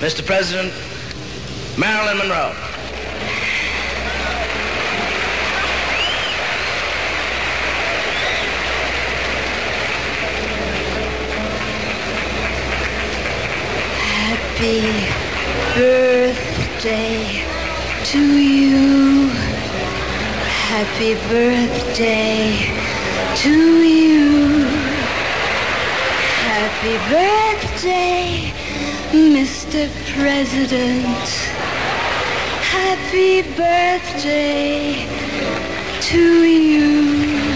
Mr. President, Marilyn Monroe. Happy birthday to you. Happy birthday to you. Happy birthday, Mr. President. Happy birthday to you.